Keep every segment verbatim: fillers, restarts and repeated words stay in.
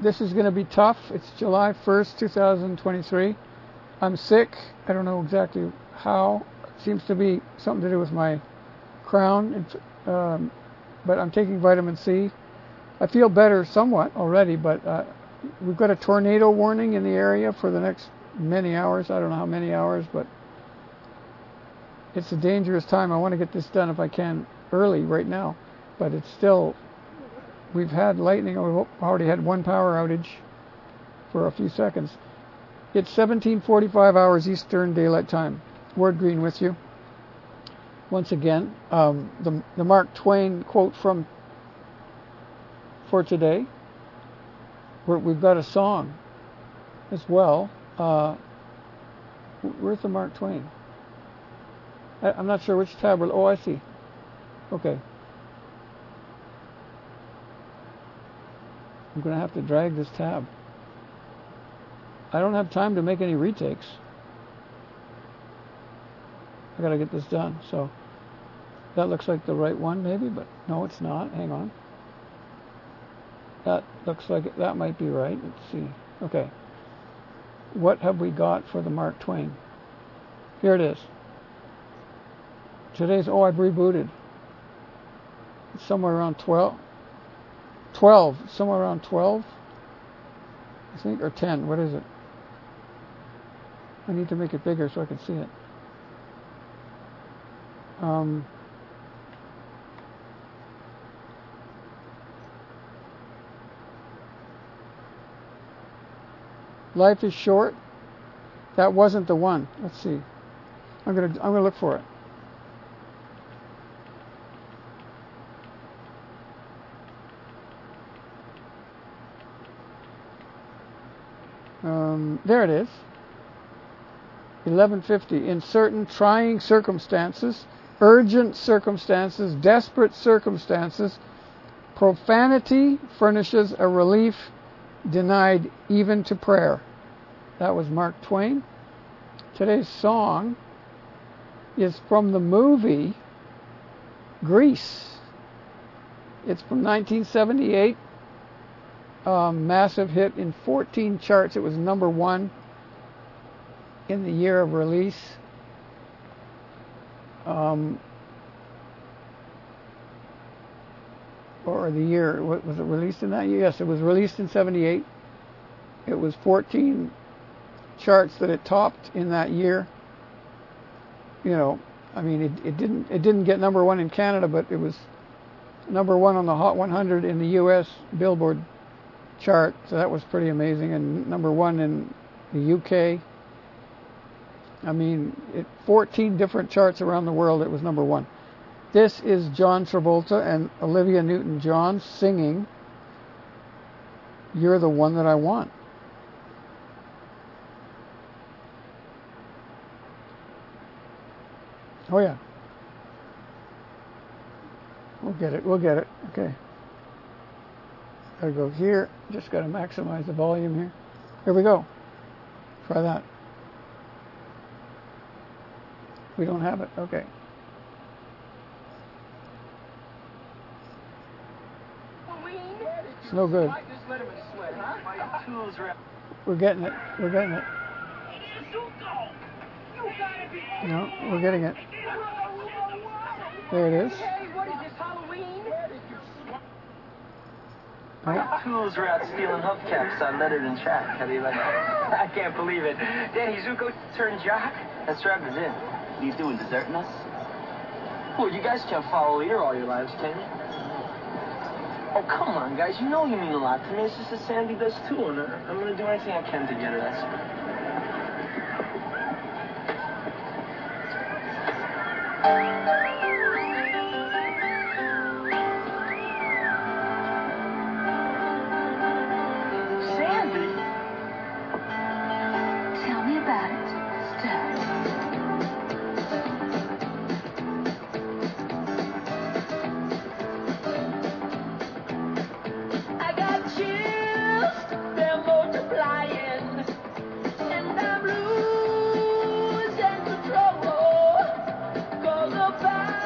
this is going to be tough. It's July first, two thousand twenty-three. I'm sick. I don't know exactly how. It seems to be something to do with my crown, um, but I'm taking vitamin C. I feel better somewhat already, but uh, we've got a tornado warning in the area for the next many hours. I don't know how many hours, but it's a dangerous time. I want to get this done if I can early right now, but it's still, we've had lightning. We've already had one power outage for a few seconds. It's seventeen forty-five hours Eastern Daylight Time. Ward Green with you. Once again, um, the, the Mark Twain quote from for today. We're, we've got a song as well. Uh, where's the Mark Twain? I, I'm not sure which tab we're... Oh, I see. Okay. I'm going to have to drag this tab. I don't have time to make any retakes. I got to get this done. So that looks like the right one maybe, but no, it's not. Hang on. That looks like it, that might be right. Let's see. Okay. What have we got for the Mark Twain? Here it is. Today's, oh, I've rebooted. It's somewhere around twelve. twelve. Somewhere around twelve, I think, or ten. What is it? I need to make it bigger so I can see it. Um... Life is short. That wasn't the one. Let's see. I'm gonna I'm gonna look for it. Um, there it is. eleven fifty. In certain trying circumstances, urgent circumstances, desperate circumstances, profanity furnishes a relief denied even to prayer. That was Mark Twain. Today's song is from the movie Grease. It's from nineteen seventy-eight. Um, massive hit in fourteen charts. It was number one in the year of release. Um, or the year, what, was it released in that year? Yes, it was released in seventy-eight. It was fourteen charts that it topped in that year. You know, I mean, it, it didn't it didn't get number one in Canada, but it was number one on the Hot one hundred in the U S Billboard chart. So that was pretty amazing, and number one in the U K. I mean, it, fourteen different charts around the world. It was number one. This is John Travolta and Olivia Newton-John singing "You're the One That I Want." Oh yeah. We'll get it. We'll get it. Okay. Gotta go here. Just gotta maximize the volume here. Here we go. Try that. We don't have it. Okay. It's no good. We're getting it. We're getting it. No, we're getting it. There it is. My tools are out stealing hubcaps on lettered and track. How do you like that? I can't believe it. Danny Zuko turned jock? That strap is in. What are you doing, deserting us? Well, you guys can't follow a leader all your lives, can you? Oh, come on, guys. You know you mean a lot to me. It's just that Sandy does too, and I'm going to do anything I can to get her. That's Sandy? Tell me about it, Steph. I got chills, they're multiplying, and I'm losing control, 'cause the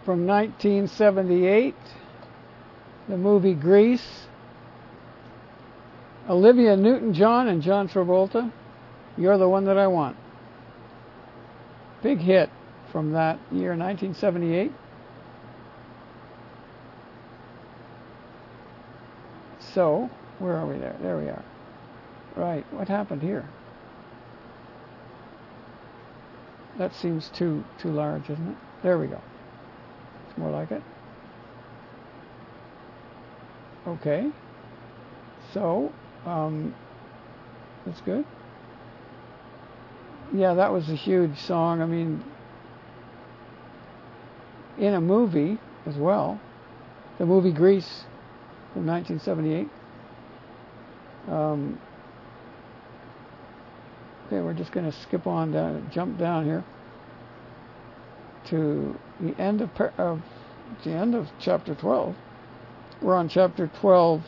from nineteen seventy-eight, the movie Grease. Olivia Newton-John and John Travolta, You're the One That I Want. Big hit from that year, nineteen seventy-eight. So, where are we there? There we are. Right, what happened here? That seems too too large, isn't it? There we go. It's more like it. Okay. So, um, that's good. Yeah, that was a huge song. I mean, in a movie as well. The movie Grease from nineteen seventy-eight. Um, okay, we're just going to skip on down, jump down here to the end of, of the end of chapter twelve. We're on chapter twelve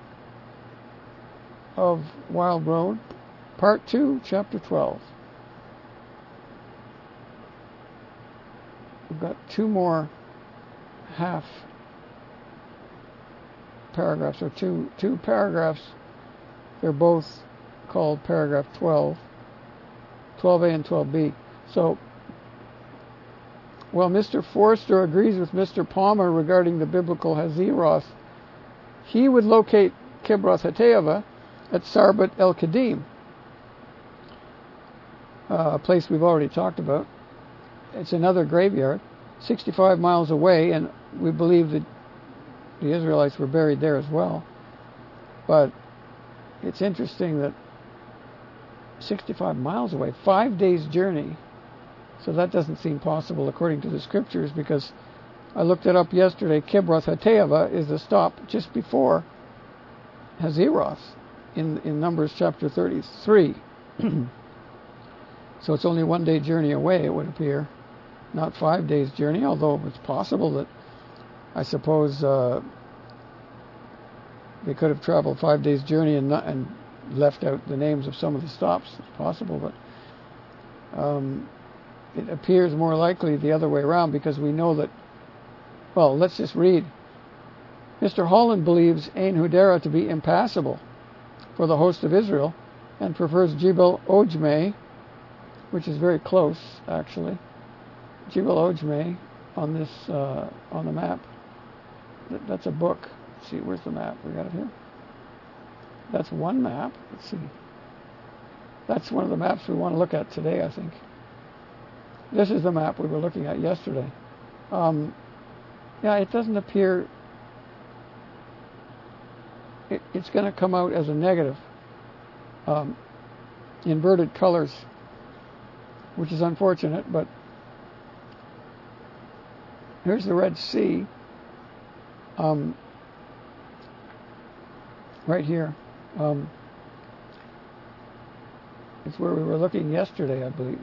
of Wild Road, part two, chapter twelve. We've got two more half paragraphs, or two two paragraphs. They're both called paragraph twelve, twelve A and twelve B. So, while Mister Forster agrees with Mister Palmer regarding the biblical Hazeroth, he would locate Kibroth Hattaavah at Sarbat el-Kadim, uh, a place we've already talked about. It's another graveyard, sixty-five miles away, and we believe that the Israelites were buried there as well. But it's interesting that sixty-five miles away, five days' journey, so that doesn't seem possible according to the scriptures, because I looked it up yesterday. Kibroth Hattaavah is the stop just before Hazeroth in, in Numbers chapter thirty-three. So it's only one day journey away, it would appear, not five days journey, although it's possible that, I suppose, uh, they could have traveled five days journey and, not, and left out the names of some of the stops. It's possible, but um, it appears more likely the other way around, because we know that, well, let's just read. Mister Holland believes Ain Hudera to be impassable for the host of Israel and prefers Jebel Ojmei, which is very close, actually. Jebel Ojmei on this, uh, on the map. That, that's a book. Let's see, where's the map? We got it here. That's one map. Let's see. That's one of the maps we want to look at today, I think. This is the map we were looking at yesterday. Um, yeah, it doesn't appear... It, it's going to come out as a negative. Um, inverted colors, which is unfortunate, but here's the Red Sea. Um, right here. Um, it's where we were looking yesterday, I believe.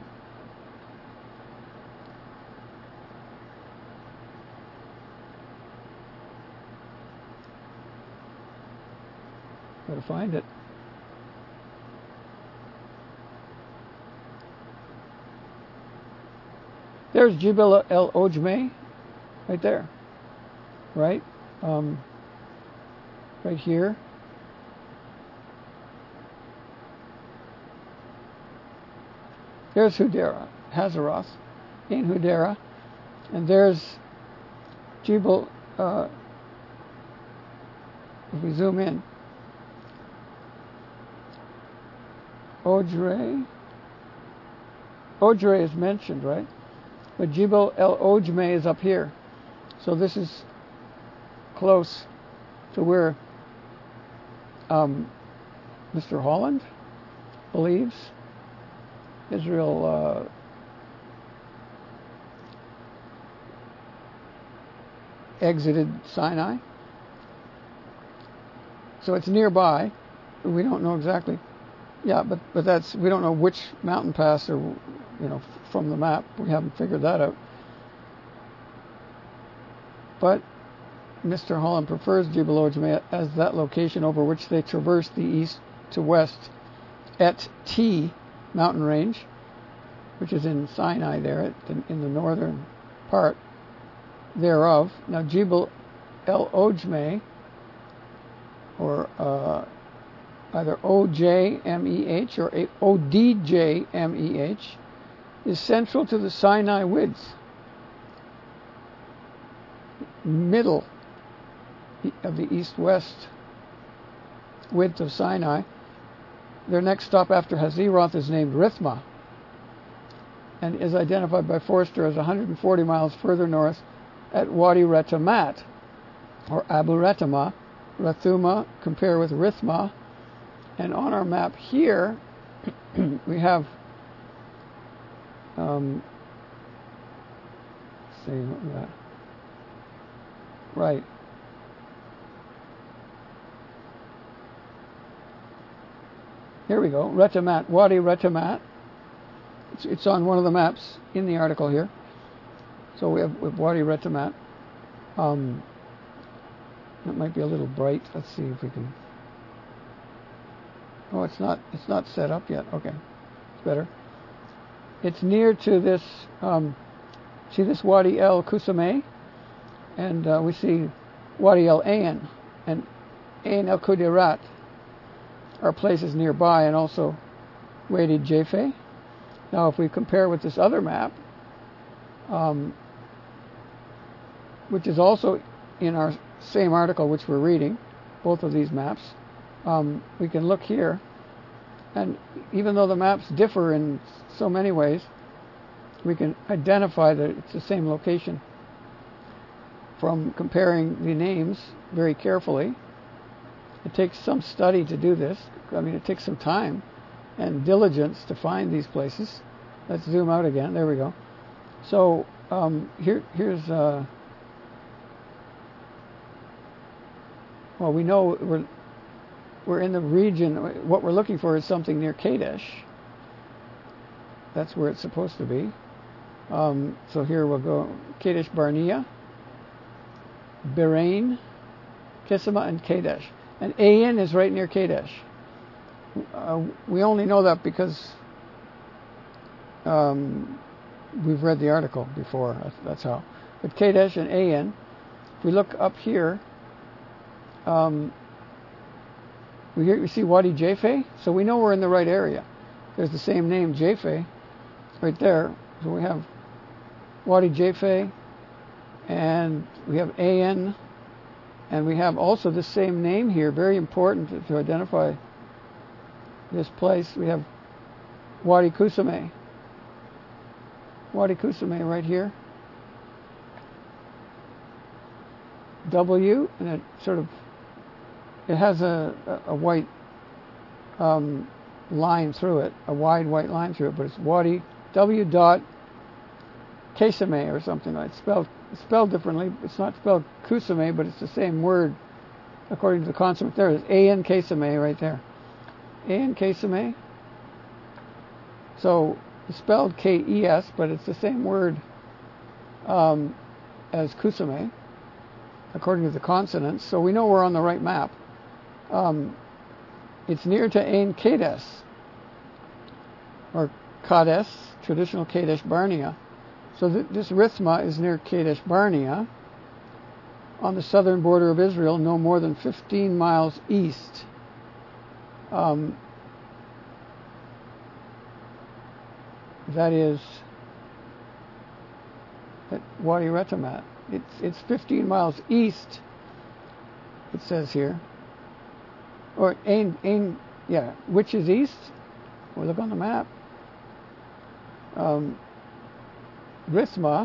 Gotta find it. There's Jebel El Ojmei, right there, right, um, right here. There's Hudera, Hazeroth, Ain Hudera, and there's Jebel. Uh, if we zoom in, Ojrei. Ojrei is mentioned, right? But Jebel El Ojmei is up here. So this is close to where um, Mister Holland believes Israel uh, exited Sinai. So it's nearby. We don't know exactly. Yeah, but, but that's, we don't know which mountain pass, or, you know, from the map. We haven't figured that out. But Mister Holland prefers Jebel Ojmei as that location over which they traverse the east to west Et T mountain range, which is in Sinai there, in the northern part. thereof. Now, Jebel El Ojmeh, or uh, either O J M E H or O D J M E H, is central to the Sinai width, middle of the east-west width of Sinai. Their next stop after Hazeroth is named Rithma, and is identified by Forster as one hundred forty miles further north at Wadi Retamat, or Abu Retama. Rathuma, compare with Rithma. And on our map here, we have, um, let's see, what we got? Right. Here we go, Retamat, Wadi Retamat. It's, it's on one of the maps in the article here. So we have, we have Wadi Retamat. Um, that might be a little bright. Let's see if we can. Oh, it's not. It's not set up yet. Okay, it's better. It's near to this. Um, see this Wadi El Kusameh, and uh, we see Wadi El Ain and Ain El Kudirat are places nearby, and also Wadi Jaffe. Now, if we compare with this other map, um, which is also in our same article which we're reading, both of these maps, um, we can look here, and even though the maps differ in so many ways, we can identify that it's the same location from comparing the names very carefully. It takes some study to do this. I mean, it takes some time and diligence to find these places. Let's zoom out again. There we go. So um, here, here's, uh, well, we know we're we're in the region. What we're looking for is something near Kadesh. That's where it's supposed to be. Um, so here we'll go Kadesh Barnea, Bahrain, Kisima, and Kadesh. And Ain is right near Kadesh. Uh, we only know that because um, we've read the article before. That's how. But Kadesh and Ain, if we look up here, um, we, hear, we see Wadi Jaffe, so we know we're in the right area. There's the same name, Jaffe, right there. So we have Wadi Jaffe, and we have Ain, and we have also the same name here, very important to, to identify this place. We have Wadi Kusameh. Wadi Kusameh right here. W, and it sort of, it has a, a, a white um, line through it, a wide white line through it, but it's Wadi W dot Kusameh or something like that. It's spelled, it's spelled differently. It's not spelled Kusameh, but it's the same word according to the consonant there. There's A N Kusameh right there. A N Kusameh. So it's spelled K E S, but it's the same word um, as Kusameh according to the consonants. So we know we're on the right map. Um, it's near to Ain Kadesh, or Kadesh, traditional Kadesh Barnea. So th- this Rithma is near Kadesh Barnea, on the southern border of Israel, no more than fifteen miles east. Um, that is at Wadi Retamat. It's it's fifteen miles east. It says here, or Ain Ain, yeah, which is east. We look on the map. Um, Rithma.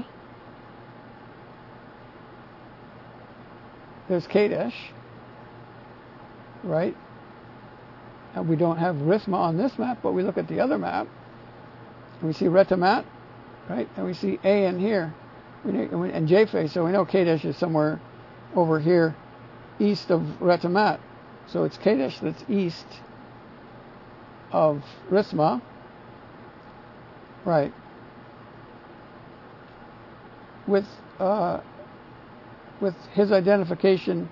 There's Kadesh, right? And we don't have Rithma on this map, but we look at the other map, and we see Retamat, right? And we see Ain here, and Jaffe, so we know Kadesh is somewhere over here, east of Retamat. So it's Kadesh that's east of Rithma, right? With uh, with his identification,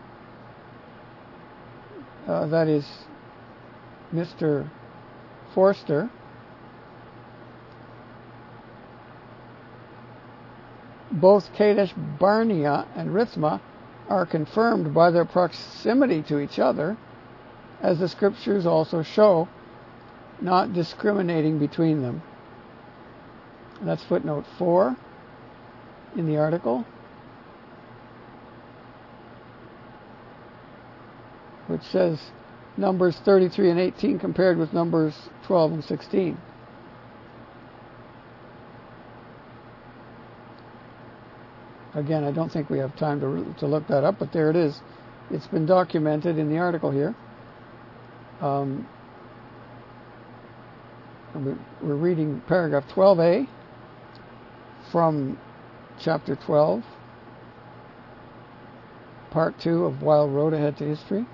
uh, that is Mister Forster, both Kadesh Barnea and Rithma are confirmed by their proximity to each other, as the scriptures also show, not discriminating between them. That's footnote four in the article, which says Numbers thirty-three and eighteen compared with Numbers twelve and sixteen. Again, I don't think we have time to, to look that up, but there it is. It's been documented in the article here. Um, and we're reading paragraph twelve A from chapter twelve, part two of Wild Road Ahead to History.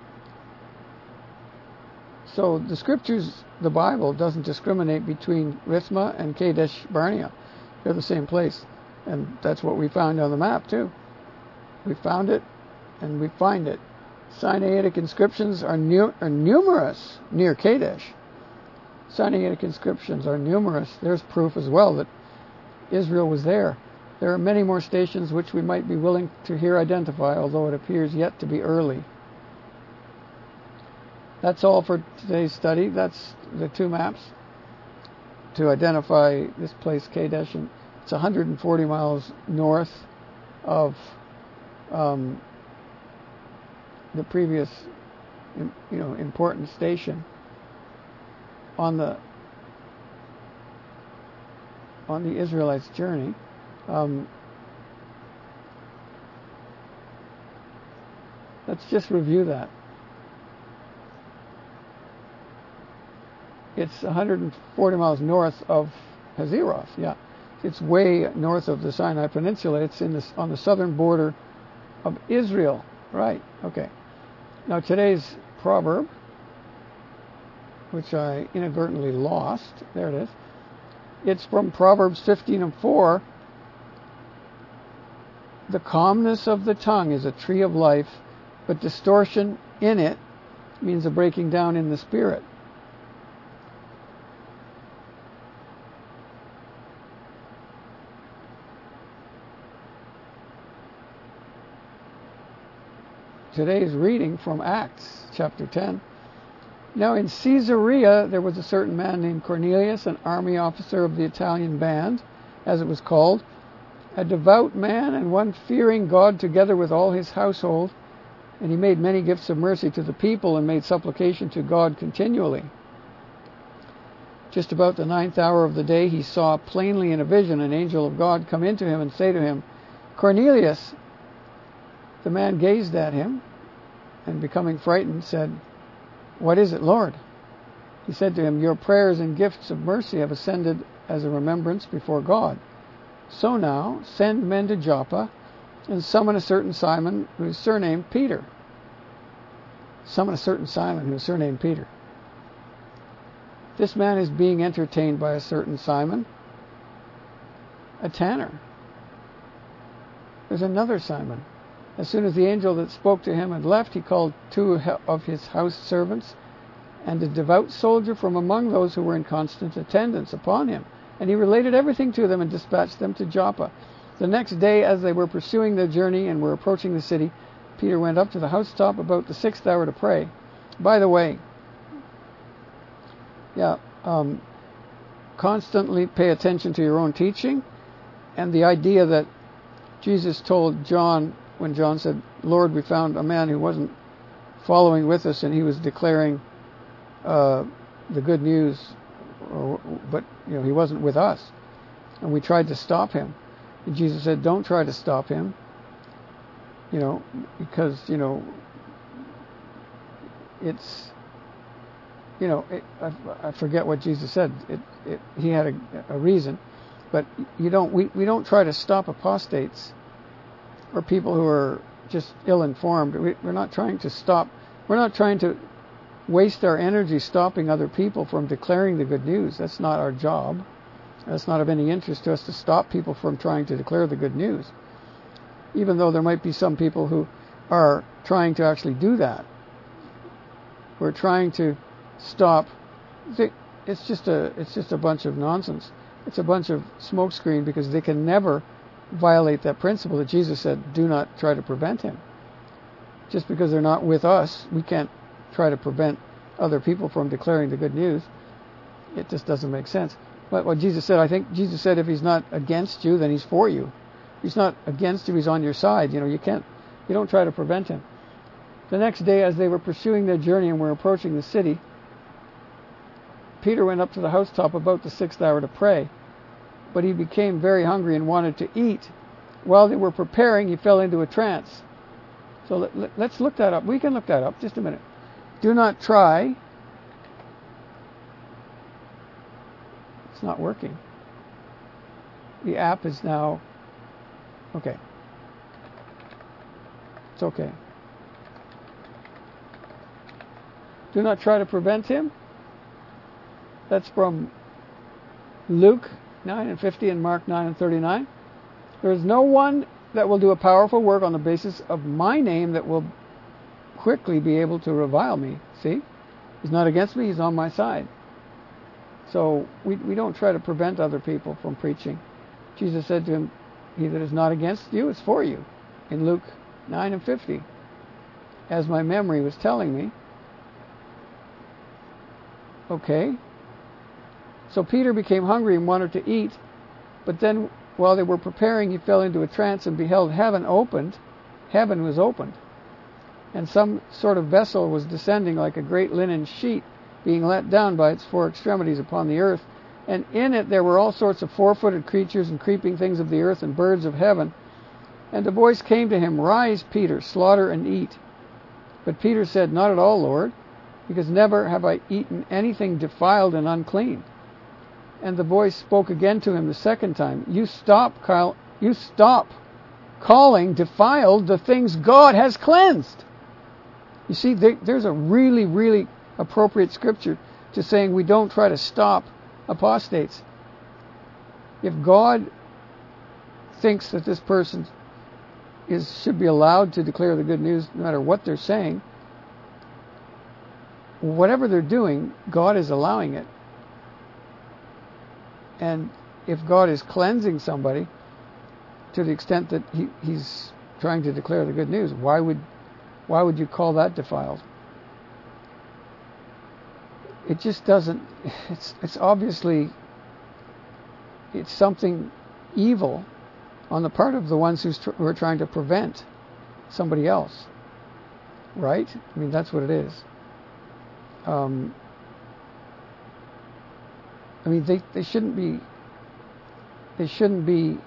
So the scriptures, the Bible, doesn't discriminate between Rithma and Kadesh Barnea. They're the same place. And that's what we found on the map, too. We found it, and we find it. Sinaitic inscriptions are, nu- are numerous near Kadesh. Sinaitic inscriptions are numerous. There's proof as well that Israel was there. There are many more stations which we might be willing to here identify, although it appears yet to be early. That's all for today's study. That's the two maps to identify this place, Kadesh. And it's one hundred forty miles north of um, the previous, you know, important station on the on the Israelites' journey. Um, let's just review that. It's one hundred forty miles north of Hazeroth. Yeah. It's way north of the Sinai Peninsula. It's in this, on the southern border of Israel. Right, okay. Now today's proverb, which I inadvertently lost, there it is. It's from Proverbs fifteen and four. The calmness of the tongue is a tree of life, but distortion in it means a breaking down in the spirit. Today's reading from Acts chapter ten. Now in Caesarea there was a certain man named Cornelius, an army officer of the Italian band, as it was called, a devout man and one fearing God, together with all his household, and he made many gifts of mercy to the people and made supplication to God continually. Just about the ninth hour of the day he saw plainly in a vision an angel of God come into him and say to him, Cornelius. The man gazed at him, and becoming frightened, said, What is it, Lord? He said to him, Your prayers and gifts of mercy have ascended as a remembrance before God. So now, send men to Joppa, and summon a certain Simon, who is surnamed Peter. Summon a certain Simon, who is surnamed Peter. This man is being entertained by a certain Simon, a tanner. There's another Simon. As soon as the angel that spoke to him had left, he called two of his house servants and a devout soldier from among those who were in constant attendance upon him. And he related everything to them and dispatched them to Joppa. The next day, as they were pursuing their journey and were approaching the city, Peter went up to the housetop about the sixth hour to pray. By the way, yeah, um, constantly pay attention to your own teaching, and the idea that Jesus told John, when John said, Lord, we found a man who wasn't following with us and he was declaring uh, the good news, or, but you know he wasn't with us. And we tried to stop him. And Jesus said, don't try to stop him, you know, because, you know, it's, you know, it, I, I forget what Jesus said. It, it, he had a, a reason, but you don't, we, we don't try to stop apostates or people who are just ill-informed. We, we're not trying to stop. We're not trying to waste our energy stopping other people from declaring the good news. That's not our job. That's not of any interest to us to stop people from trying to declare the good news. Even though there might be some people who are trying to actually do that. We're trying to stop. It's just a, it's just a bunch of nonsense. It's a bunch of smokescreen, because they can never violate that principle that Jesus said, do not try to prevent him. Just because they're not with us, we can't try to prevent other people from declaring the good news. It just doesn't make sense. But what Jesus said, I think Jesus said, if he's not against you, then he's for you. If he's not against you, he's on your side. You know, you can't, you don't try to prevent him. The next day, as they were pursuing their journey and were approaching the city, Peter went up to the housetop about the sixth hour to pray. But he became very hungry and wanted to eat. While they were preparing, he fell into a trance. So let, let, let's look that up. We can look that up. Just a minute. Do not try. It's not working. The app is now... Okay. It's okay. Do not try to prevent him. That's from Luke nine and fifty and Mark nine and thirty-nine. There is no one that will do a powerful work on the basis of my name that will quickly be able to revile me. See? He's not against me, he's on my side. So we, we don't try to prevent other people from preaching. Jesus said to him, he that is not against you is for you, in Luke nine and fifty. As my memory was telling me. Okay. So Peter became hungry and wanted to eat, but then while they were preparing, he fell into a trance and beheld heaven opened. Heaven was opened, and some sort of vessel was descending like a great linen sheet, being let down by its four extremities upon the earth. And in it there were all sorts of four-footed creatures and creeping things of the earth and birds of heaven. And a voice came to him, Rise, Peter, slaughter and eat. But Peter said, Not at all, Lord, because never have I eaten anything defiled and unclean. And the voice spoke again to him the second time, You stop, Kyle, you stop calling defiled the things God has cleansed. You see, there, there's a really, really appropriate scripture to saying we don't try to stop apostates. If God thinks that this person is should be allowed to declare the good news no matter what they're saying, whatever they're doing, God is allowing it. And if God is cleansing somebody to the extent that he, he's trying to declare the good news, why would why would you call that defiled? It just doesn't, it's it's obviously, it's something evil on the part of the ones who's tr- who are trying to prevent somebody else. Right? I mean, that's what it is. Um, I mean, they, they shouldn't be, they shouldn't be,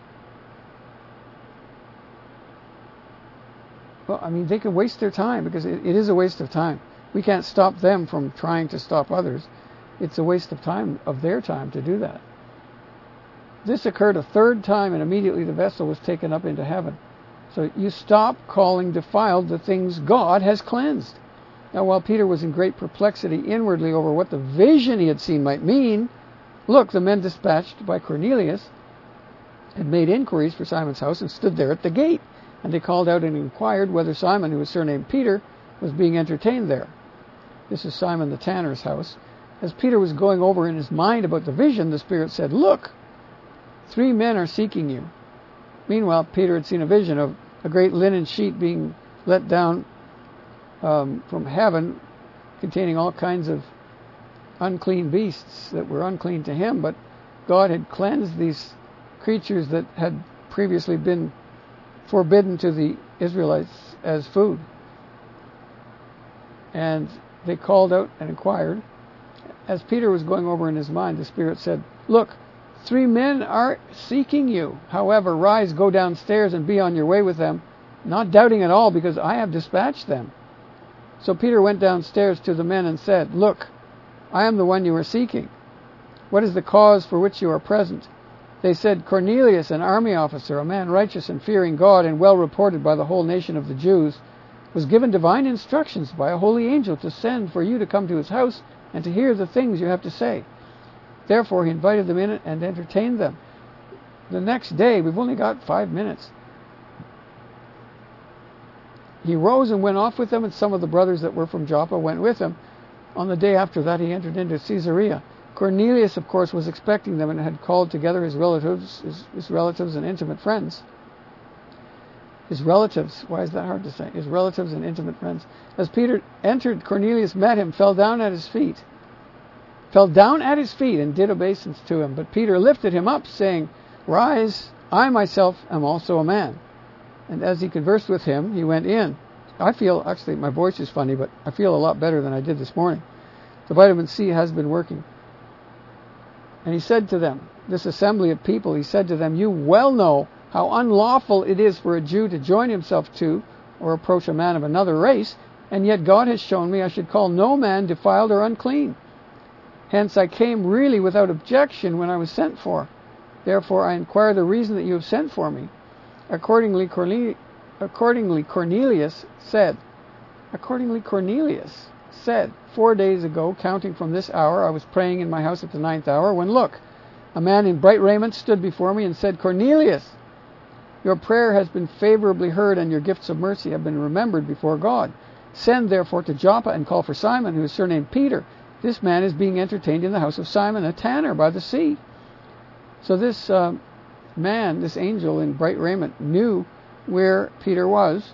well, I mean, they can waste their time because it, it is a waste of time. We can't stop them from trying to stop others. It's a waste of time, of their time, to do that. This occurred a third time, and immediately the vessel was taken up into heaven. So you stop calling defiled the things God has cleansed. Now, while Peter was in great perplexity inwardly over what the vision he had seen might mean, look, the men dispatched by Cornelius had made inquiries for Simon's house and stood there at the gate. And they called out and inquired whether Simon, who was surnamed Peter, was being entertained there. This is Simon the tanner's house. As Peter was going over in his mind about the vision, the Spirit said, Look, three men are seeking you. Meanwhile, Peter had seen a vision of a great linen sheet being let down um, from heaven, containing all kinds of unclean beasts that were unclean to him, but God had cleansed these creatures that had previously been forbidden to the Israelites as food. And they called out and inquired. As Peter was going over in his mind, the Spirit said, Look, three men are seeking you. However, rise, go downstairs and be on your way with them, not doubting at all, because I have dispatched them. So Peter went downstairs to the men and said, Look, I am the one you are seeking. What is the cause for which you are present? They said, Cornelius, an army officer, a man righteous and fearing God and well reported by the whole nation of the Jews, was given divine instructions by a holy angel to send for you to come to his house and to hear the things you have to say. Therefore he invited them in and entertained them. The next day, we've only got five minutes, he rose and went off with them, and some of the brothers that were from Joppa went with him. On the day after that he entered into Caesarea. Cornelius, of course, was expecting them and had called together his relatives, his, his relatives and intimate friends. His relatives, why is that hard to say? His relatives and intimate friends. As Peter entered, Cornelius met him, fell down at his feet, fell down at his feet and did obeisance to him. But Peter lifted him up, saying, "Rise, I myself am also a man." And as he conversed with him, he went in. I feel, actually, my voice is funny, but I feel a lot better than I did this morning. The vitamin C has been working. And he said to them, this assembly of people, he said to them, "You well know how unlawful it is for a Jew to join himself to or approach a man of another race, and yet God has shown me I should call no man defiled or unclean. Hence I came really without objection when I was sent for. Therefore I inquire the reason that you have sent for me." Accordingly, Cornelius, accordingly Cornelius said, Accordingly Cornelius said, "Four days ago, counting from this hour, I was praying in my house at the ninth hour, when look, a man in bright raiment stood before me and said, 'Cornelius, your prayer has been favorably heard, and your gifts of mercy have been remembered before God. Send therefore to Joppa and call for Simon, who is surnamed Peter. This man is being entertained in the house of Simon, a tanner by the sea.'" So this uh, man, this angel in bright raiment, knew where Peter was.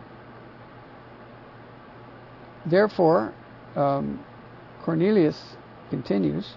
Therefore, um, Cornelius continues,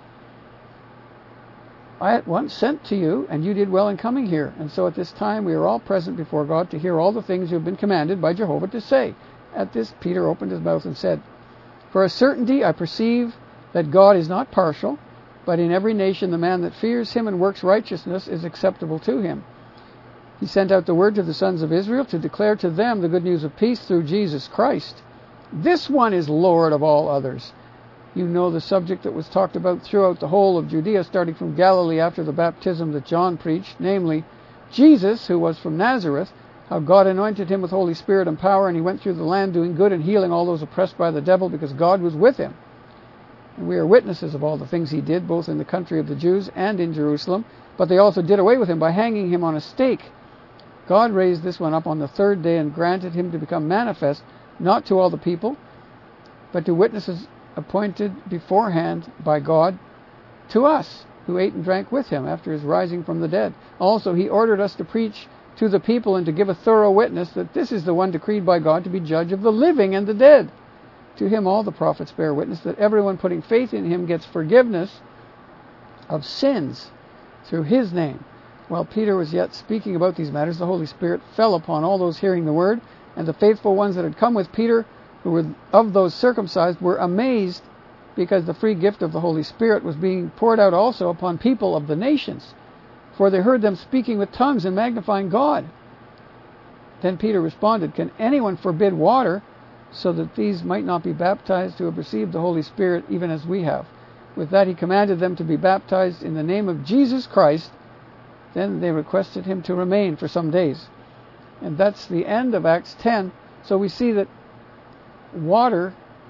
"I at once sent to you, and you did well in coming here. And so at this time we are all present before God to hear all the things you have been commanded by Jehovah to say." At this, Peter opened his mouth and said, "For a certainty I perceive that God is not partial, but in every nation the man that fears him and works righteousness is acceptable to him. He sent out the word to the sons of Israel to declare to them the good news of peace through Jesus Christ. This one is Lord of all others." You know the subject that was talked about throughout the whole of Judea, starting from Galilee after the baptism that John preached, namely, Jesus, who was from Nazareth, how God anointed him with Holy Spirit and power, and he went through the land doing good and healing all those oppressed by the devil, because God was with him. And we are witnesses of all the things he did, both in the country of the Jews and in Jerusalem, but they also did away with him by hanging him on a stake. God raised this one up on the third day and granted him to become manifest, not to all the people, but to witnesses appointed beforehand by God to us, who ate and drank with him after his rising from the dead. Also he ordered us to preach to the people and to give a thorough witness that this is the one decreed by God to be judge of the living and the dead. To him all the prophets bear witness that everyone putting faith in him gets forgiveness of sins through his name. While Peter was yet speaking about these matters, the Holy Spirit fell upon all those hearing the word, and the faithful ones that had come with Peter, who were of those circumcised, were amazed, because the free gift of the Holy Spirit was being poured out also upon people of the nations, for they heard them speaking with tongues and magnifying God. Then Peter responded, "Can anyone forbid water so that these might not be baptized who have received the Holy Spirit even as we have?" With that he commanded them to be baptized in the name of Jesus Christ. Then they requested him to remain for some days. And that's the end of Acts ten. So we see that water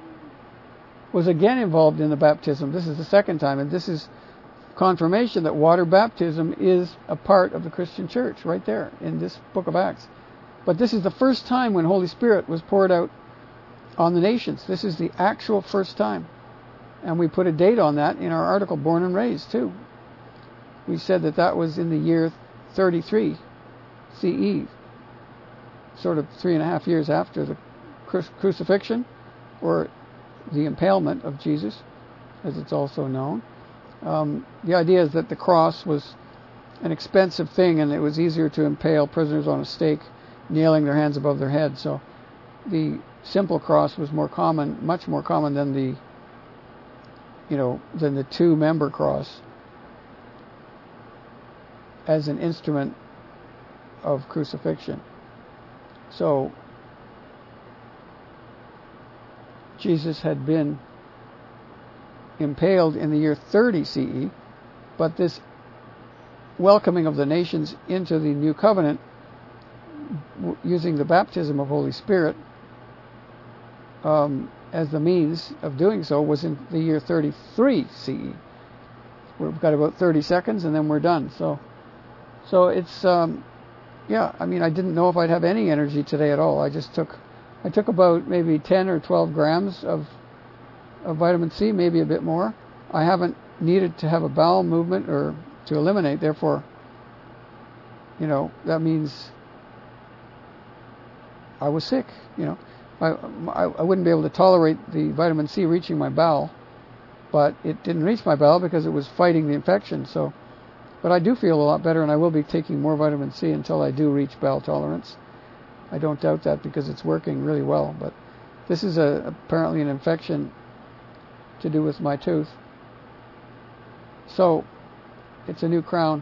was again involved in the baptism. This is the second time, and this is confirmation that water baptism is a part of the Christian church right there in this book of Acts. But this is the first time when Holy Spirit was poured out on the nations. This is the actual first time. And we put a date on that in our article, Born and Raised, too. We said that that was in the year thirty-three C E, sort of three and a half years after the crucifixion, or the impalement of Jesus, as it's also known. Um, the idea is that the cross was an expensive thing, and it was easier to impale prisoners on a stake, nailing their hands above their head. So the simple cross was more common, much more common than the, you know, than the two-member cross as an instrument of crucifixion. So Jesus had been impaled in the year thirty C E, but this welcoming of the nations into the new covenant using the baptism of Holy Spirit um, as the means of doing so was in the year thirty-three C E. We've got about thirty seconds and then we're done. So, so it's um, yeah. I mean, I didn't know if I'd have any energy today at all. I just took, I took about maybe ten or twelve grams of of vitamin C, maybe a bit more. I haven't needed to have a bowel movement or to eliminate. Therefore, you know, that means I was sick. You know, I, I, I wouldn't be able to tolerate the vitamin C reaching my bowel, but it didn't reach my bowel because it was fighting the infection. So, but I do feel a lot better, and I will be taking more vitamin C until I do reach bowel tolerance. I don't doubt that because it's working really well. But this is a, apparently an infection to do with my tooth. So it's a new crown,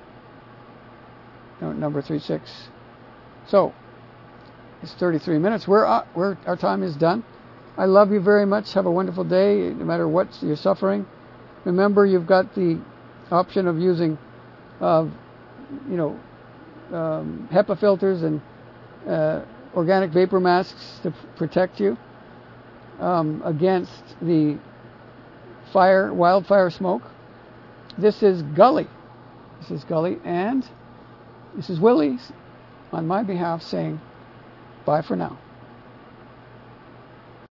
no, number three six. So it's thirty-three minutes. We're, uh, we're, our time is done. I love you very much. Have a wonderful day, no matter what you're suffering. Remember, you've got the option of using, uh, you know, um, HEPA filters and uh, organic vapor masks to p- protect you um, against the fire, wildfire smoke. This is Gully. This is Gully, and this is Willie on my behalf saying bye for now.